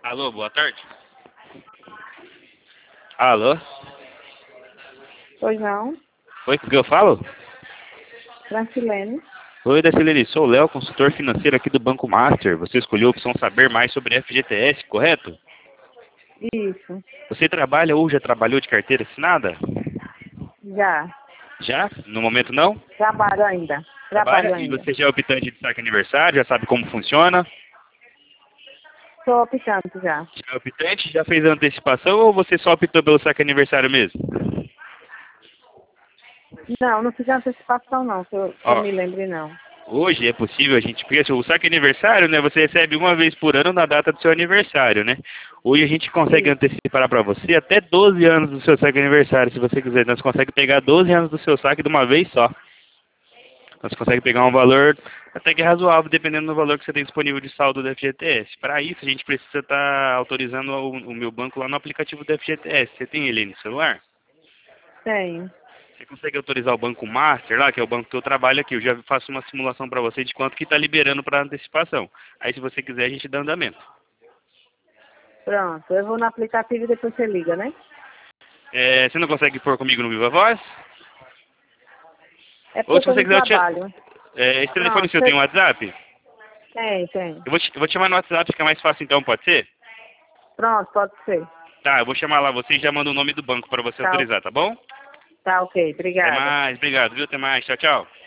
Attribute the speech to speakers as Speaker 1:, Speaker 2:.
Speaker 1: Alô, boa tarde. Alô?
Speaker 2: Pois não,
Speaker 1: Oi, com o que eu falo?
Speaker 2: Francilene.
Speaker 1: Oi, Dacilene, sou o Léo, consultor financeiro aqui do Banco Master. Você escolheu a opção saber mais sobre FGTS, correto?
Speaker 2: Isso,
Speaker 1: Você trabalha ou já trabalhou de carteira assinada?
Speaker 2: já.
Speaker 1: Já? No momento não?
Speaker 2: Trabalho ainda.
Speaker 1: Trabalha?
Speaker 2: Trabalho
Speaker 1: E
Speaker 2: ainda.
Speaker 1: você já é optante de saque aniversário, já sabe como funciona?
Speaker 2: Estou optando já.
Speaker 1: Já é optante? Já fez a antecipação ou você só optou pelo saque aniversário mesmo?
Speaker 2: Não, não fiz antecipação não, que eu
Speaker 1: Ó,
Speaker 2: me lembre não.
Speaker 1: hoje é possível a gente, porque assim, o saque aniversário, né, você recebe uma vez por ano na data do seu aniversário, né? Hoje a gente consegue
Speaker 2: Isso.
Speaker 1: antecipar para você até 12 anos do seu saque aniversário, se você quiser. Nós consegue pegar 12 anos do seu saque de uma vez só. Nós consegue pegar um valor até que razoável, dependendo do valor que você tem disponível de saldo do FGTS. Para isso, a gente precisa estar autorizando o meu banco lá no aplicativo do FGTS. Você tem ele aí no celular?
Speaker 2: Tenho.
Speaker 1: Você consegue autorizar o Banco Master lá, que é o banco que eu trabalho aqui. Eu já faço uma simulação para você de quanto que está liberando para antecipação. Aí, se você quiser, a gente dá andamento.
Speaker 2: Pronto, eu vou no aplicativo e depois você liga, né?
Speaker 1: Você não consegue pôr comigo no Viva Voz?
Speaker 2: É porque
Speaker 1: Ou
Speaker 2: eu
Speaker 1: se
Speaker 2: estou
Speaker 1: você
Speaker 2: no
Speaker 1: quiser,
Speaker 2: trabalho.
Speaker 1: esse telefone
Speaker 2: Pronto,
Speaker 1: seu tem um WhatsApp?
Speaker 2: tem.
Speaker 1: Eu vou te chamar no WhatsApp, fica mais fácil então, pode ser?
Speaker 2: Pronto, pode ser.
Speaker 1: Tá, eu vou chamar lá você e já mando o nome do banco para você
Speaker 2: Tá,
Speaker 1: autorizar, tá bom?
Speaker 2: tá ok,
Speaker 1: Até
Speaker 2: obrigada.
Speaker 1: mais, obrigado, viu? Até mais, tchau, tchau.